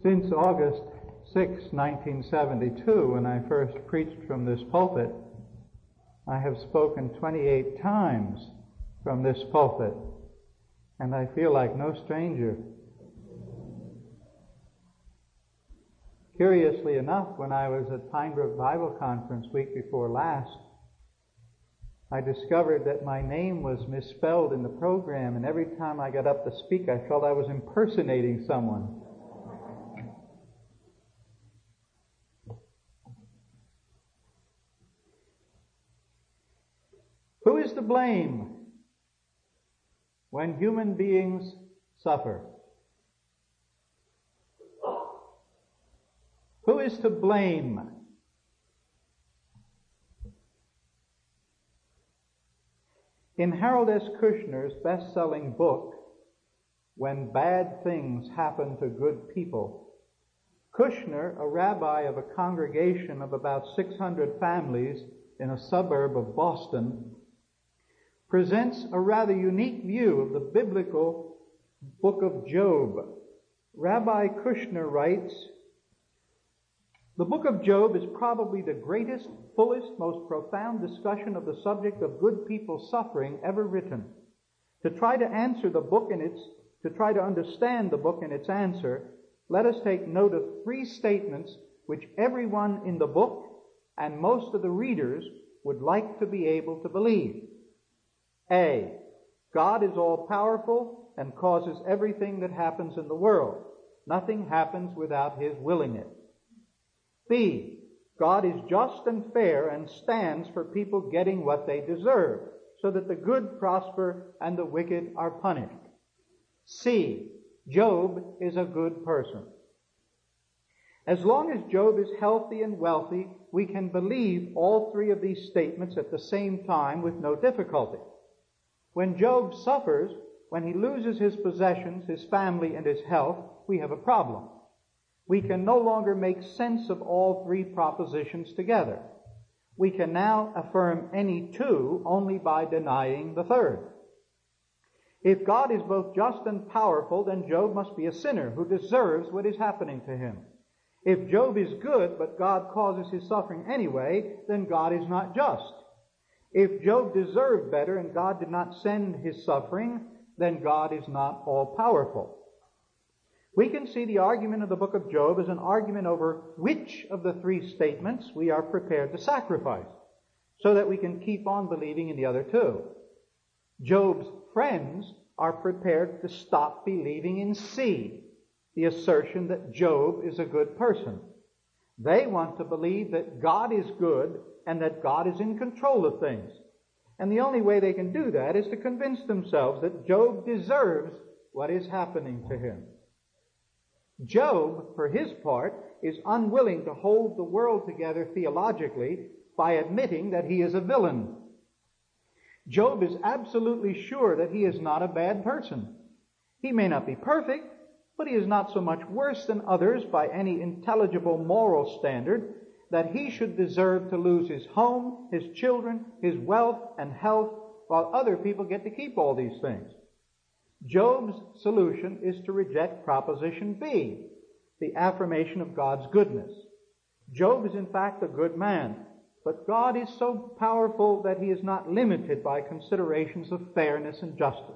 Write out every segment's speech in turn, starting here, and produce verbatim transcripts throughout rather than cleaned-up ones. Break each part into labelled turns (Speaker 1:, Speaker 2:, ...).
Speaker 1: Since August sixth, nineteen seventy-two, when I first preached from this pulpit, I have spoken twenty-eight times from this pulpit, and I feel like no stranger. Curiously enough, when I was at Pine Brook Bible Conference week before last, I discovered that my name was misspelled in the program, and every time I got up to speak, I felt I was impersonating someone. Who is to blame when human beings suffer? Who is to blame? In Harold S. Kushner's best-selling book, When Bad Things Happen to Good People, Kushner, a rabbi of a congregation of about six hundred families in a suburb of Boston, presents a rather unique view of the biblical book of Job. Rabbi Kushner writes, "The book of Job is probably the greatest, fullest, most profound discussion of the subject of good people suffering ever written. To try to answer the book in its, to try to understand the book and its answer, let us take note of three statements which everyone in the book and most of the readers would like to be able to believe. A, God is all-powerful and causes everything that happens in the world. Nothing happens without His willing it. B, God is just and fair and stands for people getting what they deserve, so that the good prosper and the wicked are punished. C, Job is a good person." As long as Job is healthy and wealthy, we can believe all three of these statements at the same time with no difficulty. When Job suffers, when he loses his possessions, his family, and his health, we have a problem. We can no longer make sense of all three propositions together. We can now affirm any two only by denying the third. If God is both just and powerful, then Job must be a sinner who deserves what is happening to him. If Job is good, but God causes his suffering anyway, then God is not just. If Job deserved better and God did not send his suffering, then God is not all-powerful. We can see the argument of the book of Job as an argument over which of the three statements we are prepared to sacrifice, so that we can keep on believing in the other two. Job's friends are prepared to stop believing in C, the assertion that Job is a good person. They want to believe that God is good and that God is in control of things. And the only way they can do that is to convince themselves that Job deserves what is happening to him. Job, for his part, is unwilling to hold the world together theologically by admitting that he is a villain. Job is absolutely sure that he is not a bad person. He may not be perfect, but he is not so much worse than others by any intelligible moral standard that he should deserve to lose his home, his children, his wealth, and health, while other people get to keep all these things. Job's solution is to reject proposition B, the affirmation of God's goodness. Job is in fact a good man, but God is so powerful that He is not limited by considerations of fairness and justice.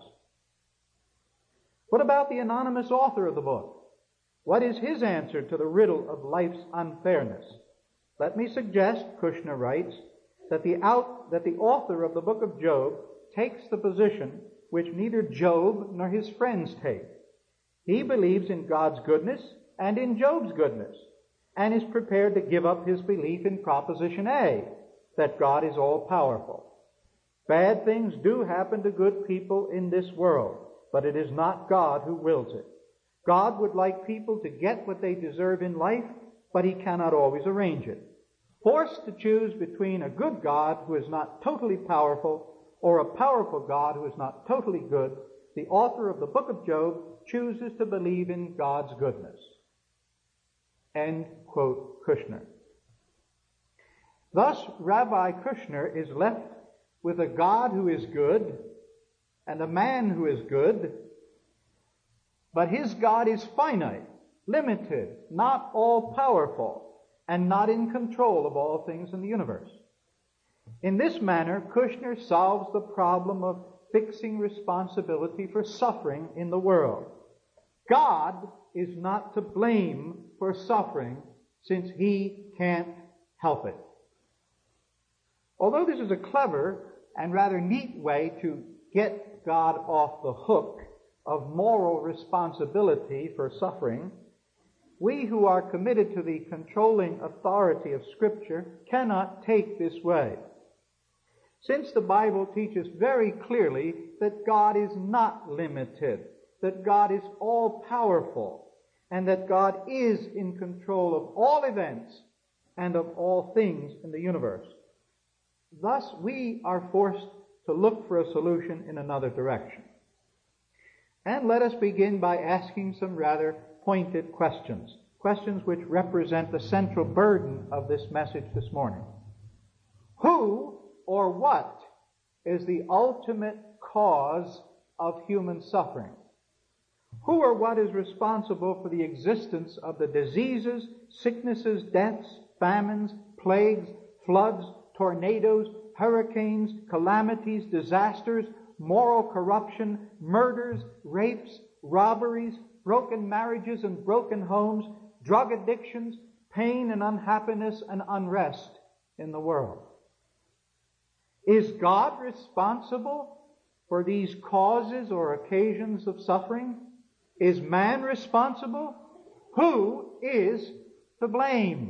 Speaker 1: What about the anonymous author of the book? What is his answer to the riddle of life's unfairness? Let me suggest, Kushner writes, that the, out, that the author of the book of Job takes the position which neither Job nor his friends take. He believes in God's goodness and in Job's goodness, and is prepared to give up his belief in proposition A, that God is all-powerful. Bad things do happen to good people in this world, but it is not God who wills it. God would like people to get what they deserve in life, but He cannot always arrange it. Forced to choose between a good God who is not totally powerful or a powerful God who is not totally good, the author of the book of Job chooses to believe in God's goodness." End quote, Kushner. Thus, Rabbi Kushner is left with a God who is good and a man who is good, but his God is finite limited, not all-powerful, and not in control of all things in the universe. In this manner, Kushner solves the problem of fixing responsibility for suffering in the world. God is not to blame for suffering, since He can't help it. Although this is a clever and rather neat way to get God off the hook of moral responsibility for suffering, we who are committed to the controlling authority of Scripture cannot take this way. Since the Bible teaches very clearly that God is not limited, that God is all-powerful, and that God is in control of all events and of all things in the universe. Thus, we are forced to look for a solution in another direction. And let us begin by asking some rather pointed questions, questions which represent the central burden of this message this morning. Who or what is the ultimate cause of human suffering? Who or what is responsible for the existence of the diseases, sicknesses, deaths, famines, plagues, floods, tornadoes, hurricanes, calamities, disasters, moral corruption, murders, rapes, robberies, broken marriages and broken homes, drug addictions, pain and unhappiness and unrest in the world? Is God responsible for these causes or occasions of suffering? Is man responsible? Who is to blame?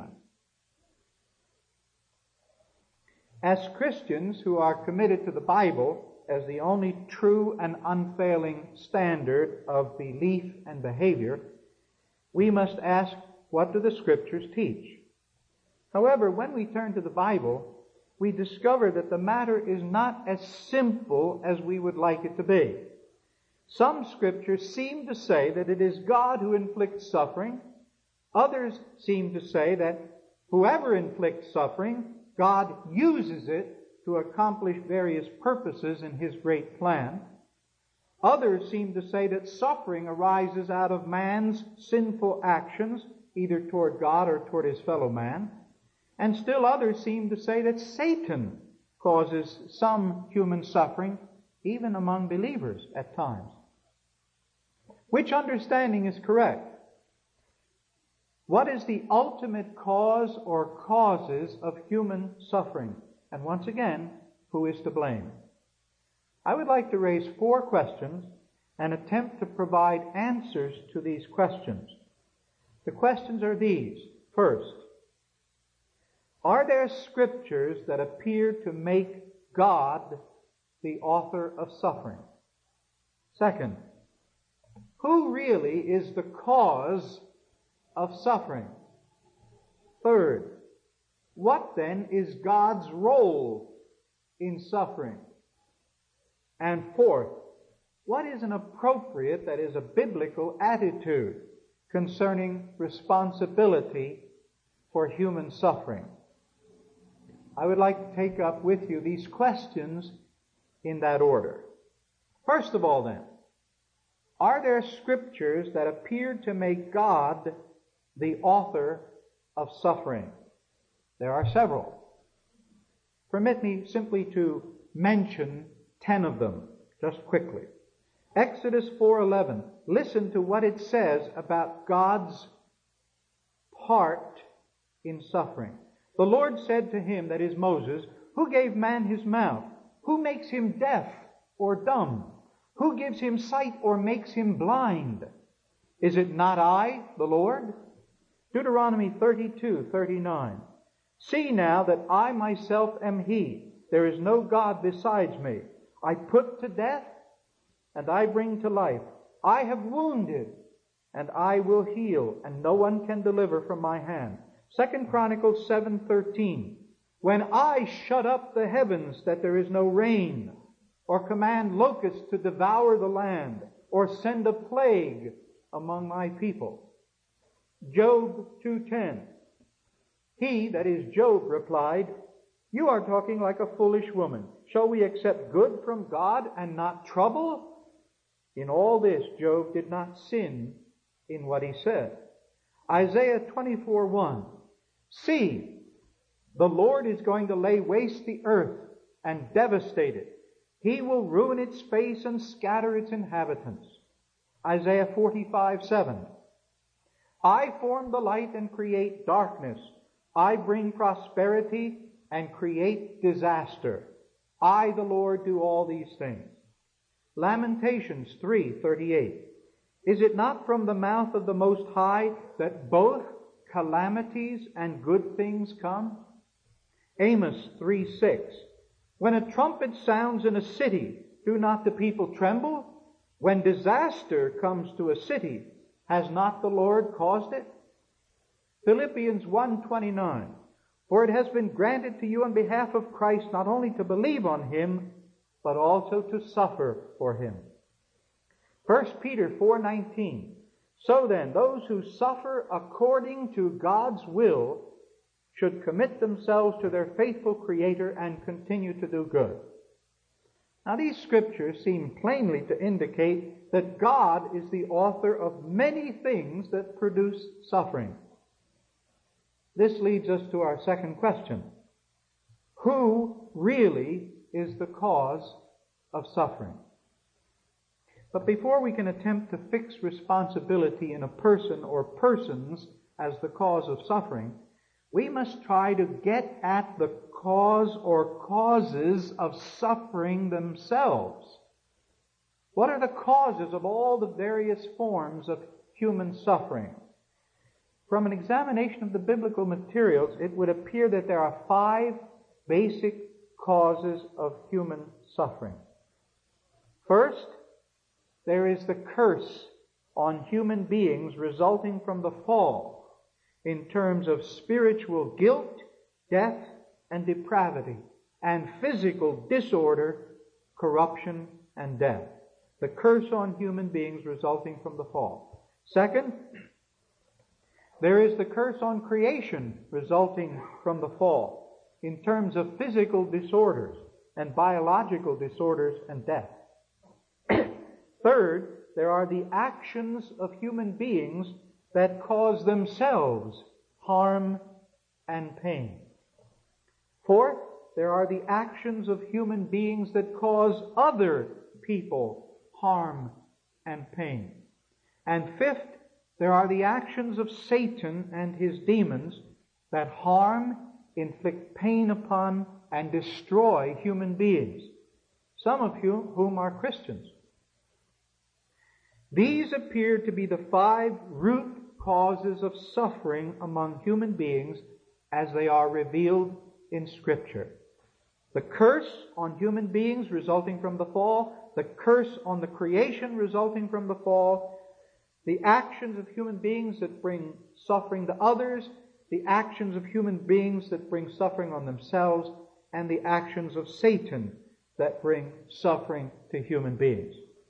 Speaker 1: As Christians who are committed to the Bible as the only true and unfailing standard of belief and behavior, we must ask, what do the Scriptures teach? However, when we turn to the Bible, we discover that the matter is not as simple as we would like it to be. Some Scriptures seem to say that it is God who inflicts suffering. Others seem to say that whoever inflicts suffering, God uses it to accomplish various purposes in His great plan. Others seem to say that suffering arises out of man's sinful actions, either toward God or toward his fellow man. And still others seem to say that Satan causes some human suffering, even among believers at times. Which understanding is correct? What is the ultimate cause or causes of human suffering? And once again, who is to blame? I would like to raise four questions and attempt to provide answers to these questions. The questions are these. First, are there Scriptures that appear to make God the author of suffering? Second, who really is the cause of suffering? Third, what then is God's role in suffering? And fourth, what is an appropriate, that is a biblical attitude concerning responsibility for human suffering? I would like to take up with you these questions in that order. First of all then, are there Scriptures that appear to make God the author of suffering? There are several. Permit me simply to mention ten of them, just quickly. Exodus four eleven. Listen to what it says about God's part in suffering. The Lord said to him, that is Moses, who gave man his mouth? Who makes him deaf or dumb? Who gives him sight or makes him blind? Is it not I, the Lord? Deuteronomy thirty-two thirty-nine. See now that I myself am He. There is no God besides me. I put to death, and I bring to life. I have wounded, and I will heal, and no one can deliver from my hand. Second Chronicles seven thirteen. When I shut up the heavens that there is no rain, or command locusts to devour the land, or send a plague among my people. Job two ten. He, that is Job, replied, you are talking like a foolish woman. Shall we accept good from God and not trouble? In all this, Job did not sin in what he said. Isaiah twenty-four one. See, the Lord is going to lay waste the earth and devastate it. He will ruin its face and scatter its inhabitants. Isaiah forty-five seven. I form the light and create darkness. I bring prosperity and create disaster. I, the Lord, do all these things. Lamentations three thirty-eight. Is it not from the mouth of the Most High that both calamities and good things come? Amos three six. When a trumpet sounds in a city, do not the people tremble? When disaster comes to a city, has not the Lord caused it? Philippians one twenty-nine. For it has been granted to you on behalf of Christ not only to believe on Him, but also to suffer for Him. First Peter four nineteen. So then, those who suffer according to God's will should commit themselves to their faithful Creator and continue to do good. Now, these scriptures seem plainly to indicate that God is the author of many things that produce suffering. This leads us to our second question. Who really is the cause of suffering? But before we can attempt to fix responsibility in a person or persons as the cause of suffering, we must try to get at the cause or causes of suffering themselves. What are the causes of all the various forms of human suffering? From an examination of the biblical materials, it would appear that there are five basic causes of human suffering. First, there is the curse on human beings resulting from the fall in terms of spiritual guilt, death, and depravity, and physical disorder, corruption, and death. The curse on human beings resulting from the fall. Second, there is the curse on creation resulting from the fall in terms of physical disorders and biological disorders and death. Third, there are the actions of human beings that cause themselves harm and pain. Fourth, there are the actions of human beings that cause other people harm and pain. And fifth, there are the actions of Satan and his demons that harm, inflict pain upon, and destroy human beings, some of whom are Christians. These appear to be the five root causes of suffering among human beings as they are revealed in Scripture. The curse on human beings resulting from the fall, the curse on the creation resulting from the fall, the actions of human beings that bring suffering to others, the actions of human beings that bring suffering on themselves, and the actions of Satan that bring suffering to human beings.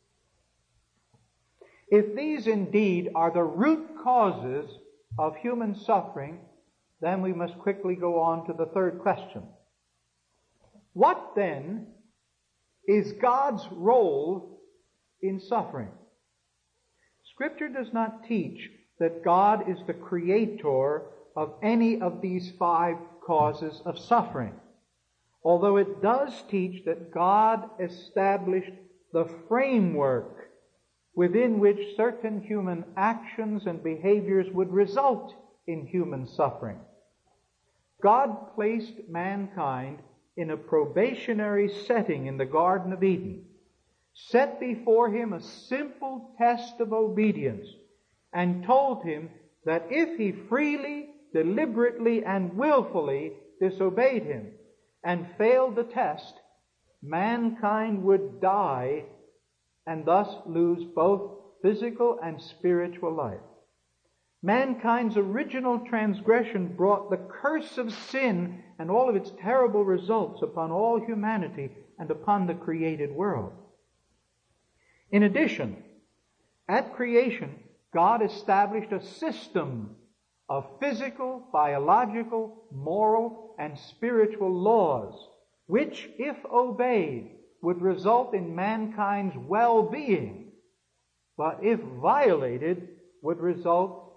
Speaker 1: If these indeed are the root causes of human suffering, then we must quickly go on to the third question. What then is God's role in suffering? Scripture does not teach that God is the creator of any of these five causes of suffering, although it does teach that God established the framework within which certain human actions and behaviors would result in human suffering. God placed mankind in a probationary setting in the Garden of Eden, set before him a simple test of obedience, and told him that if he freely, deliberately, and willfully disobeyed him and failed the test, mankind would die and thus lose both physical and spiritual life. Mankind's original transgression brought the curse of sin and all of its terrible results upon all humanity and upon the created world. In addition, at creation, God established a system of physical, biological, moral, and spiritual laws, which, if obeyed, would result in mankind's well-being, but if violated, would result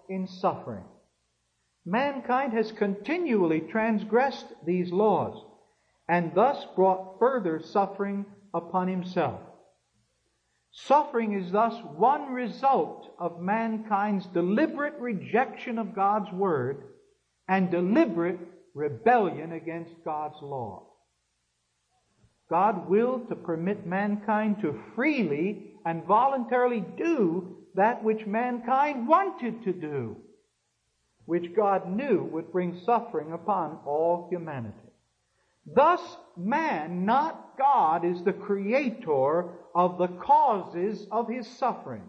Speaker 1: in suffering. Mankind has continually transgressed these laws and thus brought further suffering upon himself. Suffering is thus one result of mankind's deliberate rejection of God's word and deliberate rebellion against God's law. God willed to permit mankind to freely and voluntarily do that which mankind wanted to do, which God knew would bring suffering upon all humanity. Thus, man, not God, is the creator of the causes of his suffering.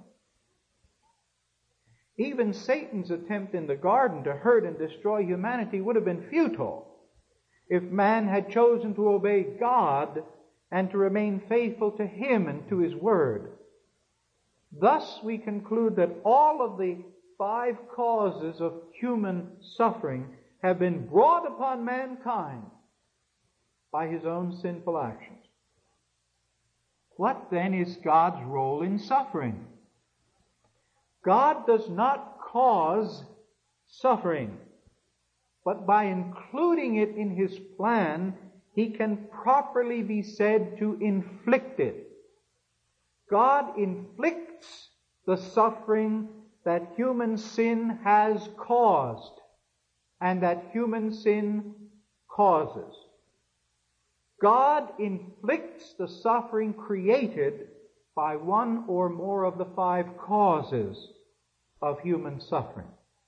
Speaker 1: Even Satan's attempt in the garden to hurt and destroy humanity would have been futile if man had chosen to obey God and to remain faithful to him and to his word. Thus, we conclude that all of the five causes of human suffering have been brought upon mankind by his own sinful actions. What then is God's role in suffering? God does not cause suffering, but by including it in his plan, he can properly be said to inflict it. God inflicts the suffering that human sin has caused and that human sin causes. God inflicts the suffering created by one or more of the five causes of human suffering.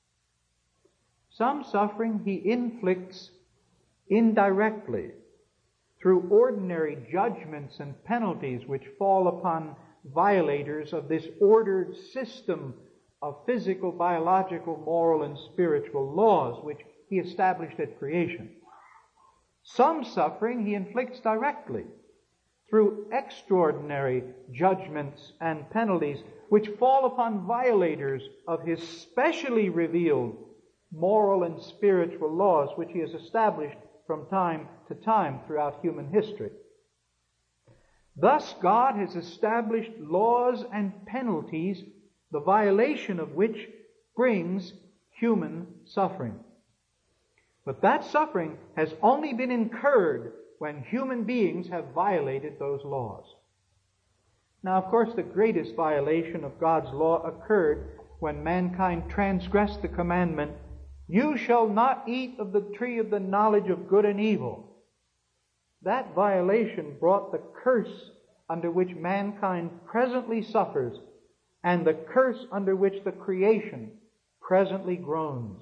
Speaker 1: Some suffering he inflicts indirectly through ordinary judgments and penalties which fall upon violators of this ordered system of physical, biological, moral, and spiritual laws which he established at creation. Some suffering he inflicts directly through extraordinary judgments and penalties which fall upon violators of his specially revealed moral and spiritual laws which he has established from time to time throughout human history. Thus, God has established laws and penalties, the violation of which brings human suffering. But that suffering has only been incurred when human beings have violated those laws. Now, of course, the greatest violation of God's law occurred when mankind transgressed the commandment, "You shall not eat of the tree of the knowledge of good and evil." That violation brought the curse under which mankind presently suffers and the curse under which the creation presently groans.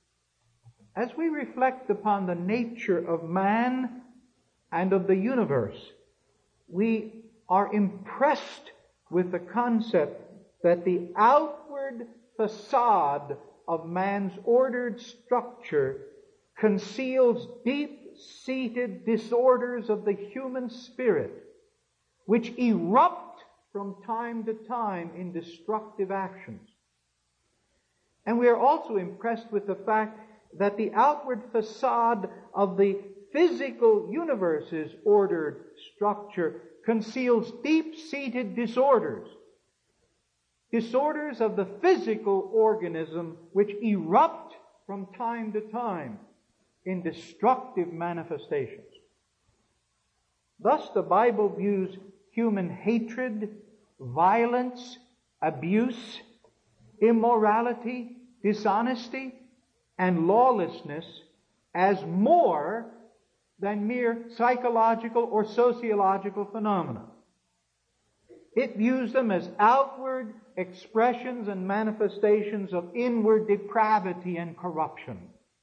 Speaker 1: As we reflect upon the nature of man and of the universe, we are impressed with the concept that the outward facade of man's ordered structure conceals deep-seated disorders of the human spirit, which erupt from time to time in destructive actions. And we are also impressed with the fact that the outward facade of the physical universe's ordered structure conceals deep-seated disorders. Disorders of the physical organism which erupt from time to time in destructive manifestations. Thus, the Bible views human hatred, violence, abuse, immorality, dishonesty, and lawlessness as more than mere psychological or sociological phenomena. It views them as outward expressions and manifestations of inward depravity and corruption.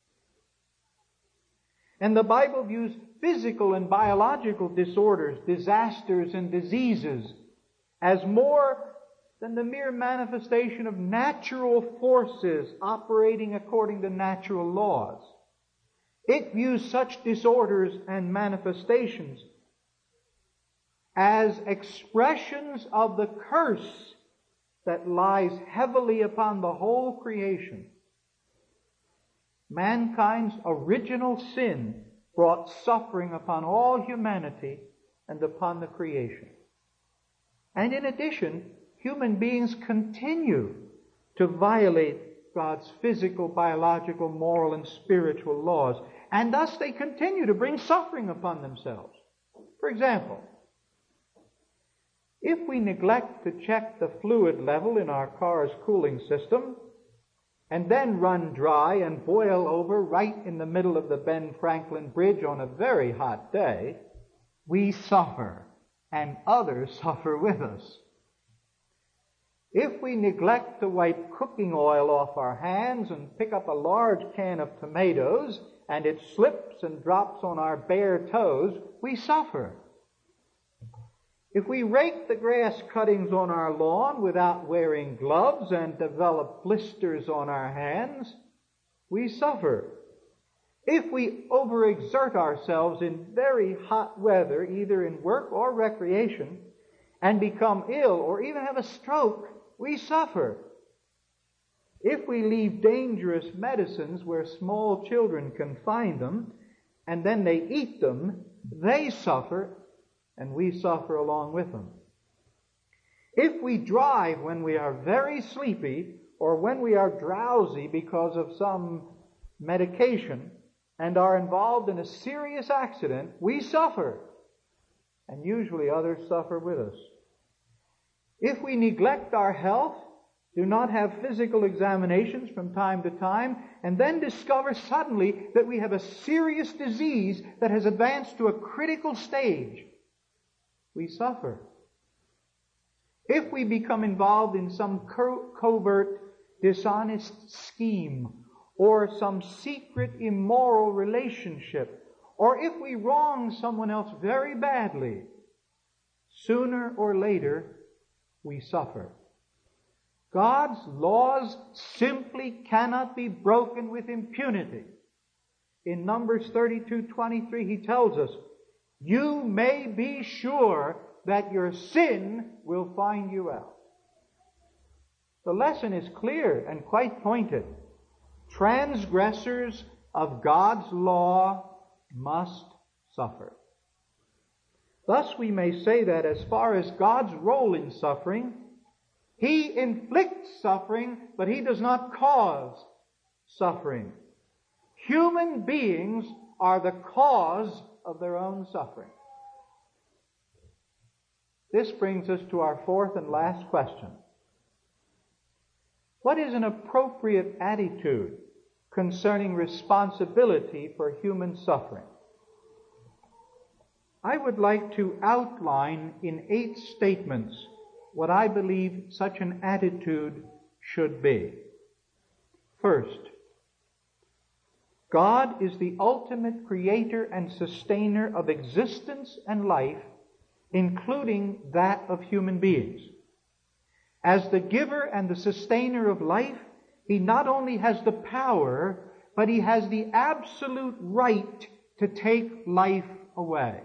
Speaker 1: And the Bible views physical and biological disorders, disasters, and diseases as more than the mere manifestation of natural forces operating according to natural laws. It views such disorders and manifestations as expressions of the curse that lies heavily upon the whole creation. Mankind's original sin brought suffering upon all humanity and upon the creation. And in addition, human beings continue to violate God's physical, biological, moral, and spiritual laws. And thus they continue to bring suffering upon themselves. For example, if we neglect to check the fluid level in our car's cooling system, and then run dry and boil over right in the middle of the Ben Franklin Bridge on a very hot day, we suffer, and others suffer with us. If we neglect to wipe cooking oil off our hands and pick up a large can of tomatoes, and it slips and drops on our bare toes, we suffer. If we rake the grass cuttings on our lawn without wearing gloves and develop blisters on our hands, we suffer. If we overexert ourselves in very hot weather, either in work or recreation, and become ill or even have a stroke, we suffer. If we leave dangerous medicines where small children can find them, and then they eat them, they suffer, and we suffer along with them. If we drive when we are very sleepy, or when we are drowsy because of some medication, and are involved in a serious accident, we suffer, and usually others suffer with us. If we neglect our health, do not have physical examinations from time to time, and then discover suddenly that we have a serious disease that has advanced to a critical stage, we suffer. If we become involved in some co- covert, dishonest scheme, or some secret immoral relationship, or if we wrong someone else very badly, sooner or later we suffer. God's laws simply cannot be broken with impunity. In Numbers thirty-two twenty-three, he tells us, "You may be sure that your sin will find you out." The lesson is clear and quite pointed. Transgressors of God's law must suffer. Thus we may say that as far as God's role in suffering, He inflicts suffering, but He does not cause suffering. Human beings are the cause of their own suffering. This brings us to our fourth and last question. What is an appropriate attitude concerning responsibility for human suffering? I would like to outline in eight statements what I believe such an attitude should be. First, God is the ultimate creator and sustainer of existence and life, including that of human beings. As the giver and the sustainer of life, He not only has the power, but He has the absolute right to take life away.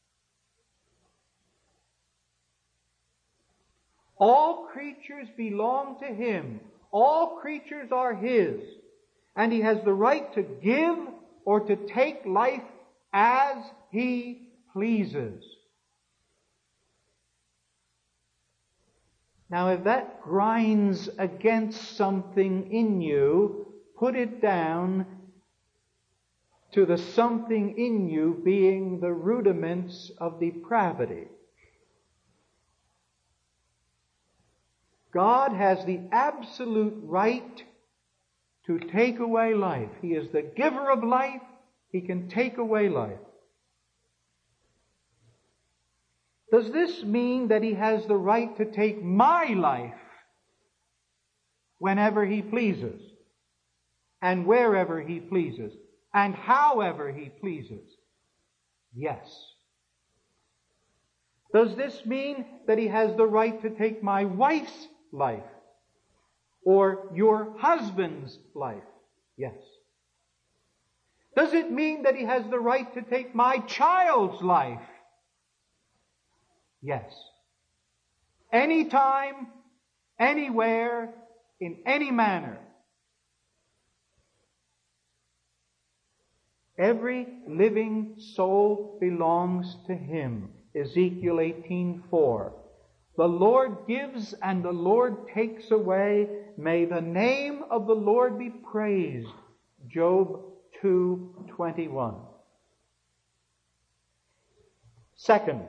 Speaker 1: All creatures belong to Him. All creatures are His. And He has the right to give or to take life as He pleases. Now, if that grinds against something in you, put it down to the something in you being the rudiments of depravity. God has the absolute right to take away life. He is the giver of life. He can take away life. Does this mean that He has the right to take my life whenever He pleases, and wherever He pleases, and however He pleases? Yes. Does this mean that He has the right to take my wife's life, or your husband's life? Yes. Does it mean that He has the right to take my child's life? Yes. Anytime, anywhere, in any manner. Every living soul belongs to Him. Ezekiel eighteen four. The Lord gives and the Lord takes away, "May the name of the Lord be praised." Job two twenty-one. Second,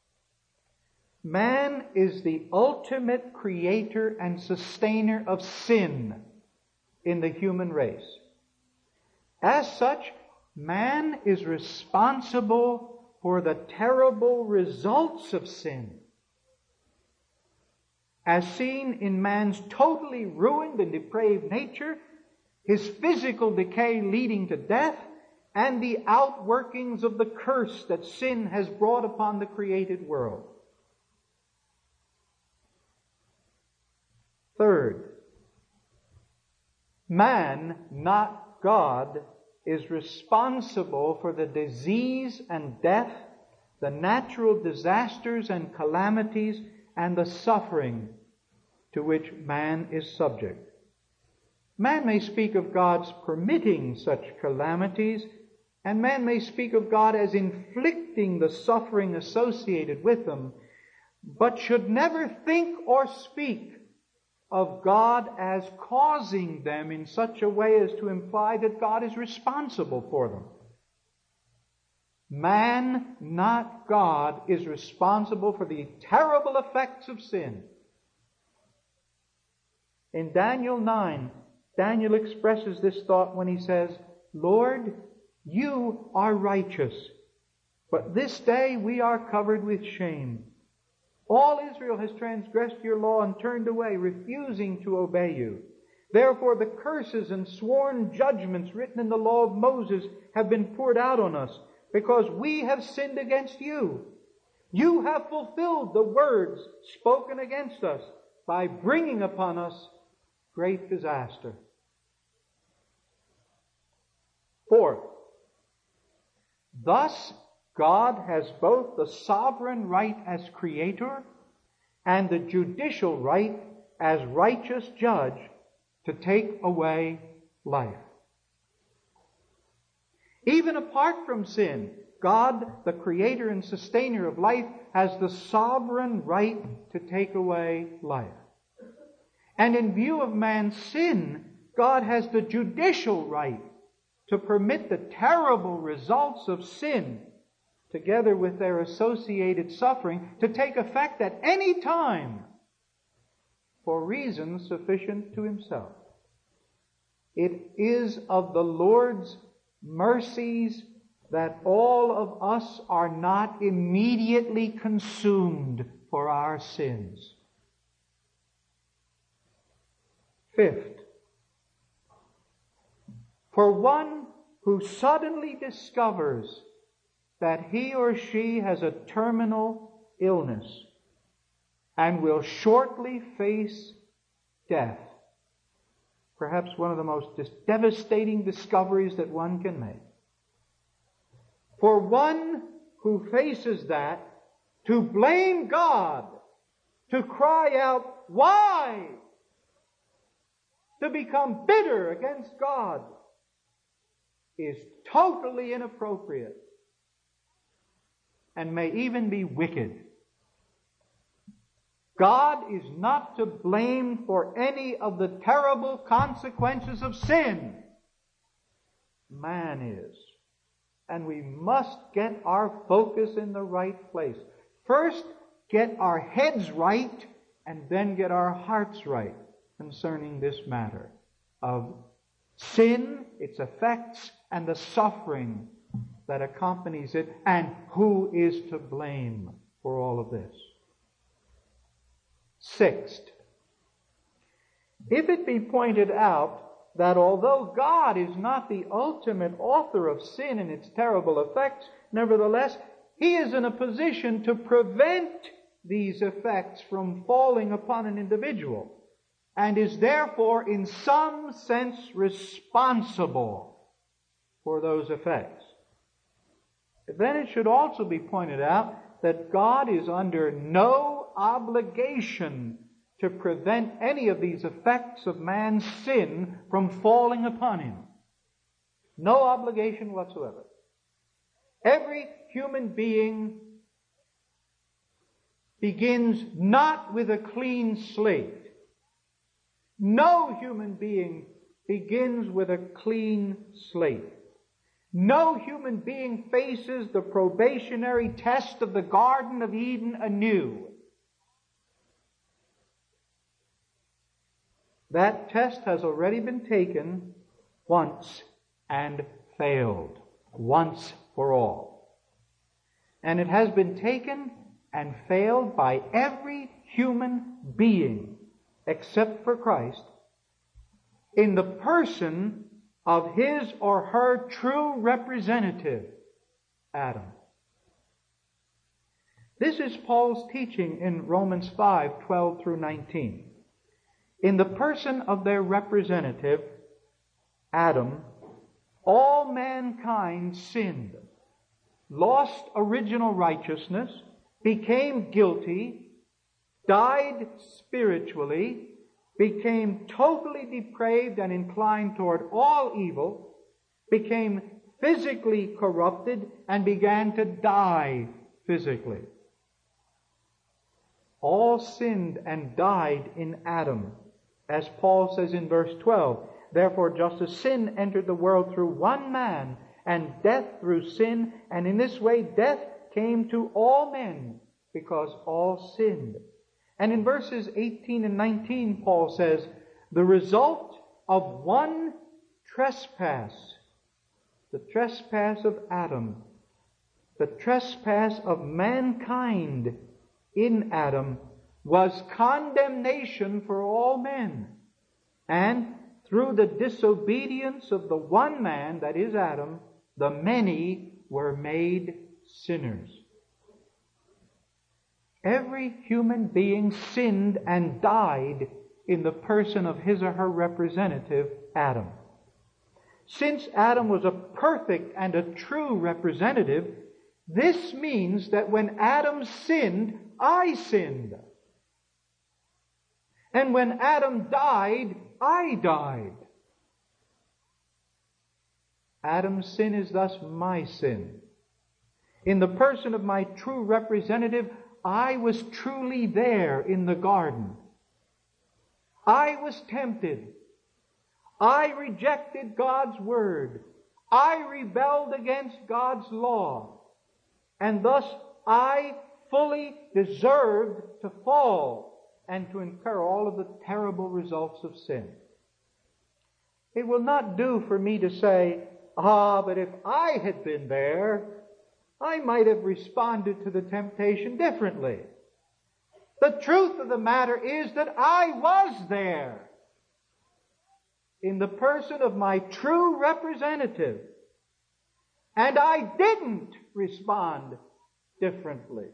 Speaker 1: man is the ultimate creator and sustainer of sin in the human race. As such, man is responsible for the terrible results of sin, as seen in man's totally ruined and depraved nature, his physical decay leading to death, and the outworkings of the curse that sin has brought upon the created world. Third, man, not God, is responsible for the disease and death, the natural disasters and calamities, and the suffering to which man is subject. Man may speak of God's permitting such calamities, and man may speak of God as inflicting the suffering associated with them, but should never think or speak of God as causing them in such a way as to imply that God is responsible for them. Man, not God, is responsible for the terrible effects of sin. In Daniel nine, Daniel expresses this thought when he says, "Lord, you are righteous, but this day we are covered with shame. All Israel has transgressed your law and turned away, refusing to obey you. Therefore the curses and sworn judgments written in the law of Moses have been poured out on us, because we have sinned against you. You have fulfilled the words spoken against us by bringing upon us great disaster." Fourth, thus God has both the sovereign right as creator and the judicial right as righteous judge to take away life. Even apart from sin, God, the creator and sustainer of life, has the sovereign right to take away life. And in view of man's sin, God has the judicial right to permit the terrible results of sin, together with their associated suffering, to take effect at any time for reasons sufficient to Himself. It is of the Lord's mercies that all of us are not immediately consumed for our sins. Fifth, for one who suddenly discovers that he or she has a terminal illness and will shortly face death, perhaps one of the most devastating discoveries that one can make. For one who faces that, to blame God, to cry out, "Why?" to become bitter against God, is totally inappropriate and may even be wicked. God is not to blame for any of the terrible consequences of sin. Man is. And we must get our focus in the right place. First, get our heads right, and then get our hearts right concerning this matter of sin, its effects, and the suffering that accompanies it, and who is to blame for all of this. Sixth, if it be pointed out that although God is not the ultimate author of sin and its terrible effects, nevertheless, He is in a position to prevent these effects from falling upon an individual, and is therefore in some sense responsible for those effects. Then it should also be pointed out that God is under no obligation to prevent any of these effects of man's sin from falling upon him. No obligation whatsoever. Every human being begins not with a clean slate, No human being begins with a clean slate. No human being faces the probationary test of the Garden of Eden anew. That test has already been taken once and failed, once for all. And it has been taken and failed by every human being, except for Christ, in the person of his or her true representative, Adam. This is Paul's teaching in Romans five, twelve through nineteen. In the person of their representative, Adam, all mankind sinned, lost original righteousness, became guilty, died spiritually, became totally depraved and inclined toward all evil, became physically corrupted, and began to die physically. All sinned and died in Adam, as Paul says in verse twelve. Therefore, just as sin entered the world through one man, and death through sin, and in this way death came to all men, because all sinned. And in verses eighteen and nineteen, Paul says, the result of one trespass, the trespass of Adam, the trespass of mankind in Adam, was condemnation for all men. And through the disobedience of the one man, that is Adam, the many were made sinners. Every human being sinned and died in the person of his or her representative, Adam. Since Adam was a perfect and a true representative, this means that when Adam sinned, I sinned. And when Adam died, I died. Adam's sin is thus my sin. In the person of my true representative, I was truly there in the garden. I was tempted. I rejected God's word. I rebelled against God's law. And thus I fully deserved to fall and to incur all of the terrible results of sin. It will not do for me to say, ah, but if I had been there, I might have responded to the temptation differently. The truth of the matter is that I was there in the person of my true representative, and I didn't respond differently.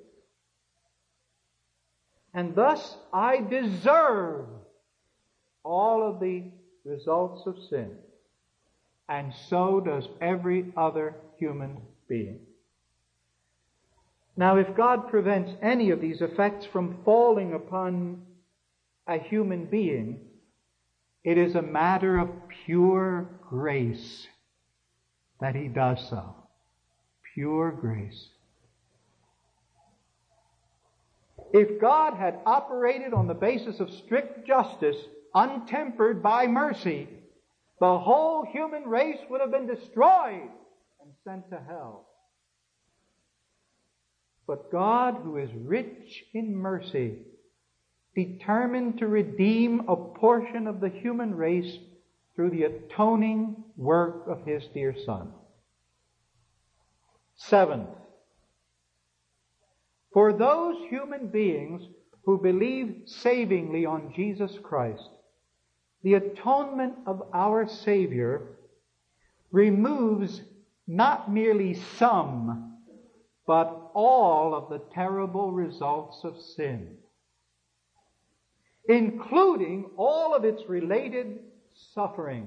Speaker 1: And thus I deserve all of the results of sin. And so does every other human being. Now, if God prevents any of these effects from falling upon a human being, it is a matter of pure grace that He does so. Pure grace. If God had operated on the basis of strict justice, untempered by mercy, the whole human race would have been destroyed and sent to hell. But God, who is rich in mercy, determined to redeem a portion of the human race through the atoning work of His dear Son. Seventh, for those human beings who believe savingly on Jesus Christ, the atonement of our Savior removes not merely some, but all of the terrible results of sin, including all of its related suffering.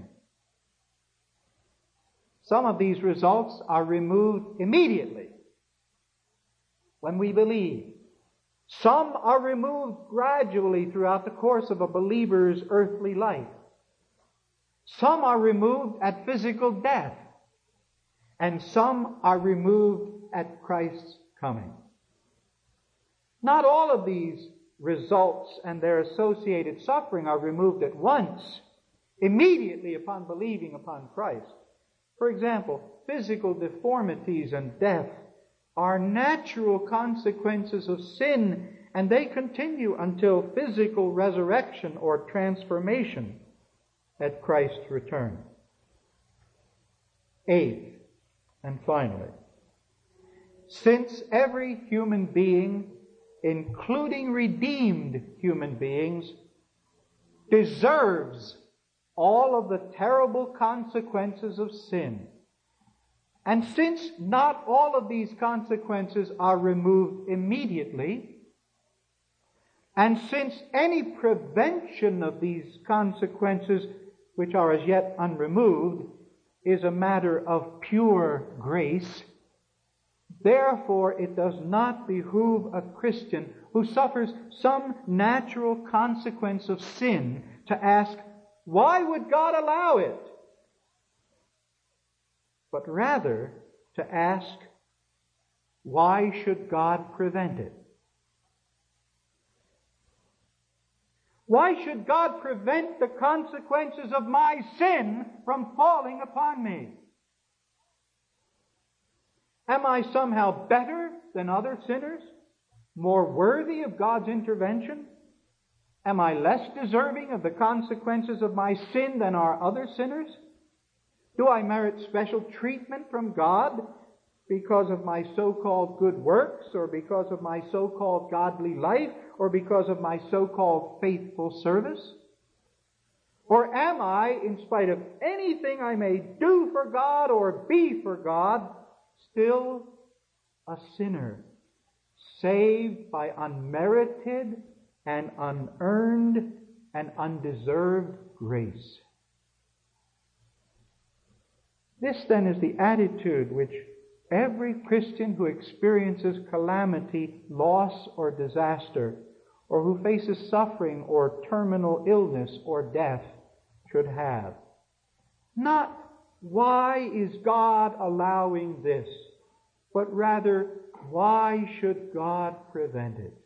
Speaker 1: Some of these results are removed immediately when we believe. Some are removed gradually throughout the course of a believer's earthly life. Some are removed at physical death. And some are removed at Christ's coming. Not all of these results and their associated suffering are removed at once, immediately upon believing upon Christ. For example, physical deformities and death are natural consequences of sin, and they continue until physical resurrection or transformation at Christ's return. Eighth, and finally, since every human being, including redeemed human beings, deserves all of the terrible consequences of sin, and since not all of these consequences are removed immediately, and since any prevention of these consequences, which are as yet unremoved, is a matter of pure grace, therefore it does not behoove a Christian who suffers some natural consequence of sin to ask, why would God allow it? But rather to ask, why should God prevent it? Why should God prevent the consequences of my sin from falling upon me? Am I somehow better than other sinners? More worthy of God's intervention? Am I less deserving of the consequences of my sin than are other sinners? Do I merit special treatment from God because of my so-called good works, or because of my so-called godly life, or because of my so-called faithful service? Or am I, in spite of anything I may do for God or be for God, still a sinner, saved by unmerited and unearned and undeserved grace? This then is the attitude which every Christian who experiences calamity, loss, or disaster, or who faces suffering or terminal illness or death, should have. Not, why is God allowing this? But rather, why should God prevent it?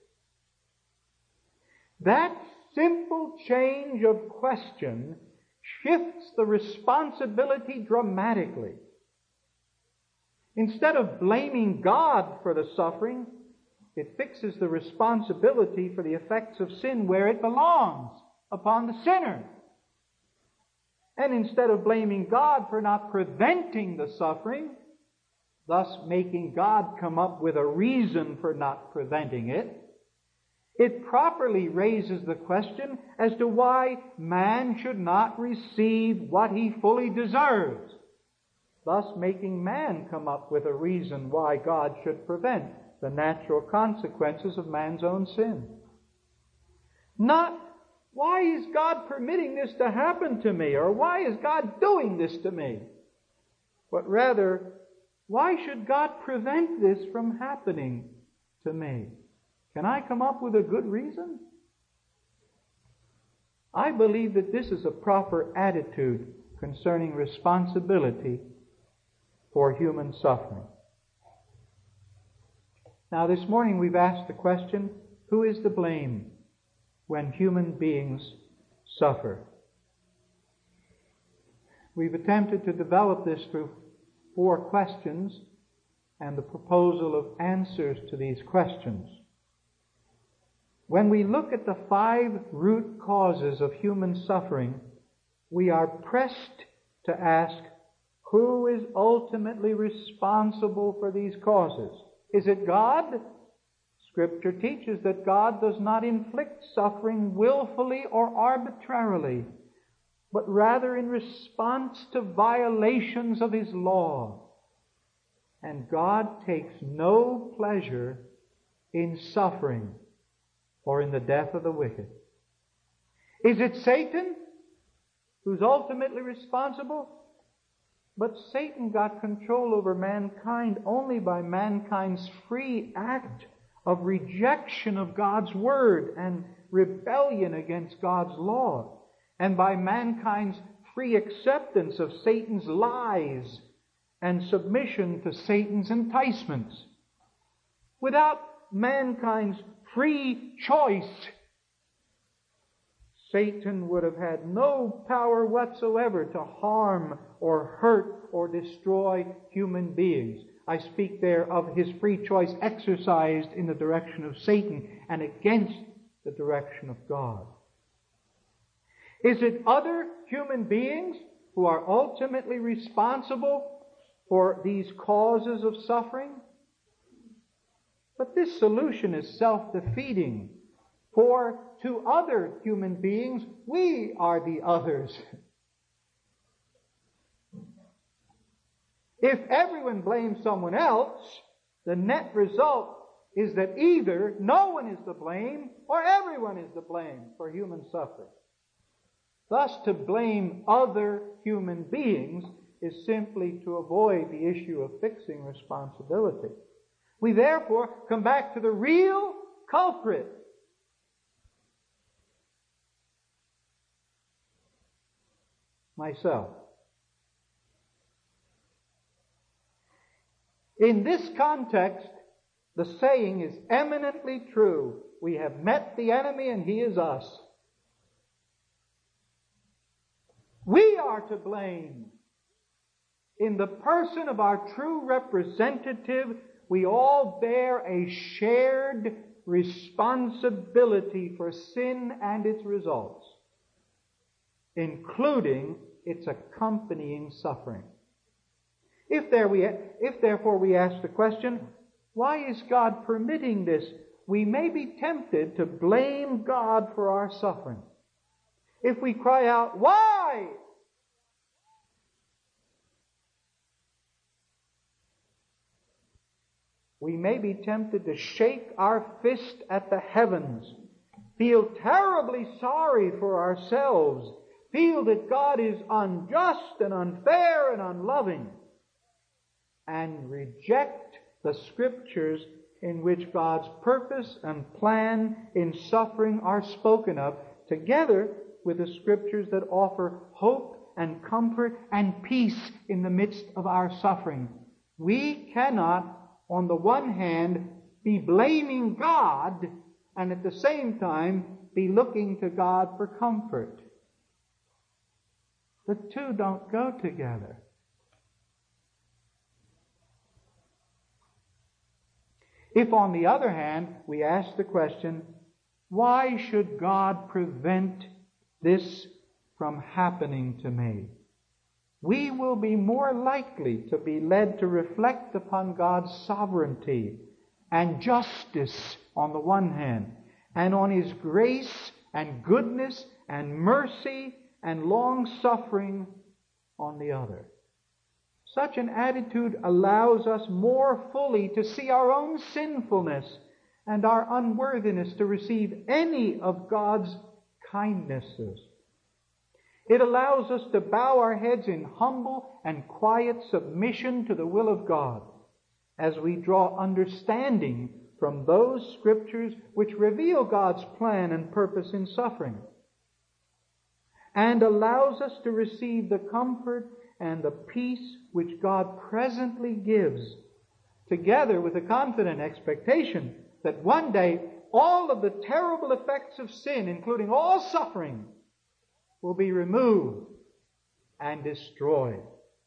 Speaker 1: That simple change of question shifts the responsibility dramatically. Instead of blaming God for the suffering, it fixes the responsibility for the effects of sin where it belongs, upon the sinner. And instead of blaming God for not preventing the suffering, thus making God come up with a reason for not preventing it, it properly raises the question as to why man should not receive what he fully deserves, thus making man come up with a reason why God should prevent the natural consequences of man's own sin. Not, why is God permitting this to happen to me? Or why is God doing this to me? But rather, why should God prevent this from happening to me? Can I come up with a good reason? I believe that this is a proper attitude concerning responsibility for human suffering. Now, this morning we've asked the question, who is to blame when human beings suffer? We've attempted to develop this through four questions and the proposal of answers to these questions. When we look at the five root causes of human suffering, we are pressed to ask, who is ultimately responsible for these causes? Is it God? Scripture teaches that God does not inflict suffering willfully or arbitrarily, but rather in response to violations of His law. And God takes no pleasure in suffering or in the death of the wicked. Is it Satan who's ultimately responsible? But Satan got control over mankind only by mankind's free act of rejection of God's Word and rebellion against God's law, and by mankind's free acceptance of Satan's lies and submission to Satan's enticements. Without mankind's free choice, Satan would have had no power whatsoever to harm or hurt or destroy human beings. I speak there of his free choice exercised in the direction of Satan and against the direction of God. Is it other human beings who are ultimately responsible for these causes of suffering? But this solution is self-defeating. For to other human beings, we are the others. If everyone blames someone else, the net result is that either no one is to blame or everyone is to blame for human suffering. Thus, to blame other human beings is simply to avoid the issue of fixing responsibility. We therefore come back to the real culprit. Myself. In this context, the saying is eminently true. We have met the enemy and he is us. We are to blame. In the person of our true representative, we all bear a shared responsibility for sin and its results, including its accompanying suffering. If, there we, if therefore we ask the question, why is God permitting this? We may be tempted to blame God for our suffering. If we cry out, why? We may be tempted to shake our fist at the heavens, feel terribly sorry for ourselves, feel that God is unjust and unfair and unloving, and reject the Scriptures in which God's purpose and plan in suffering are spoken of, together with the Scriptures that offer hope and comfort and peace in the midst of our suffering. We cannot, on the one hand, be blaming God and at the same time be looking to God for comfort. The two don't go together. If, on the other hand, we ask the question, why should God prevent this from happening to me? We will be more likely to be led to reflect upon God's sovereignty and justice on the one hand, and on His grace and goodness and mercy and long-suffering on the other. Such an attitude allows us more fully to see our own sinfulness and our unworthiness to receive any of God's kindnesses. It allows us to bow our heads in humble and quiet submission to the will of God as we draw understanding from those Scriptures which reveal God's plan and purpose in suffering, and allows us to receive the comfort and the peace which God presently gives, together with a confident expectation that one day all of the terrible effects of sin, including all suffering, will be removed and destroyed.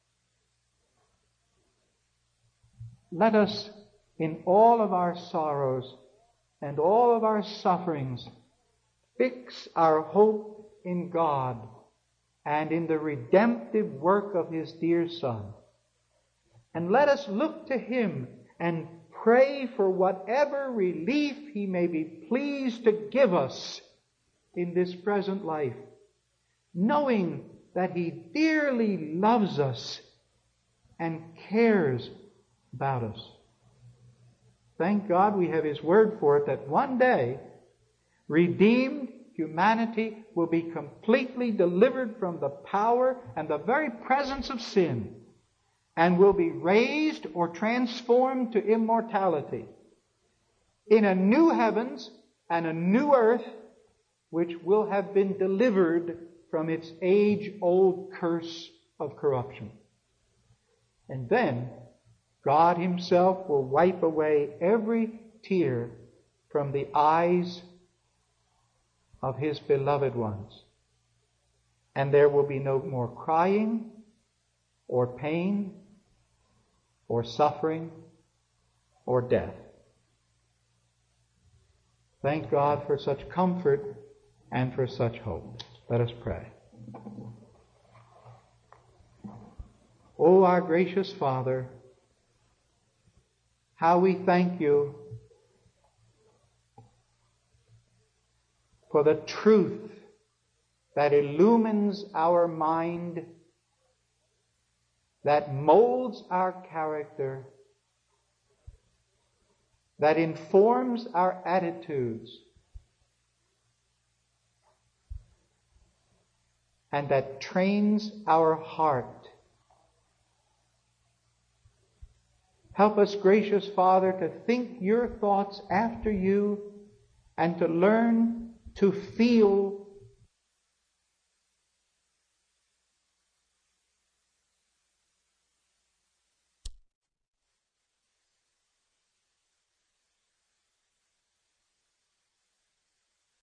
Speaker 1: Let us, in all of our sorrows and all of our sufferings, fix our hope in God and in the redemptive work of His dear Son. And let us look to Him and pray for whatever relief He may be pleased to give us in this present life, knowing that He dearly loves us and cares about us. Thank God we have His word for it, that one day redeemed humanity will be completely delivered from the power and the very presence of sin, and will be raised or transformed to immortality in a new heavens and a new earth which will have been delivered from its age-old curse of corruption. And then God Himself will wipe away every tear from the eyes of His beloved ones. And there will be no more crying or pain or suffering or death. Thank God for such comfort and for such hope. Let us pray. O our gracious Father, how we thank You for the truth that illumines our mind, that molds our character, that informs our attitudes, and that trains our heart. Help us, gracious Father, to think Your thoughts after You and to learn to feel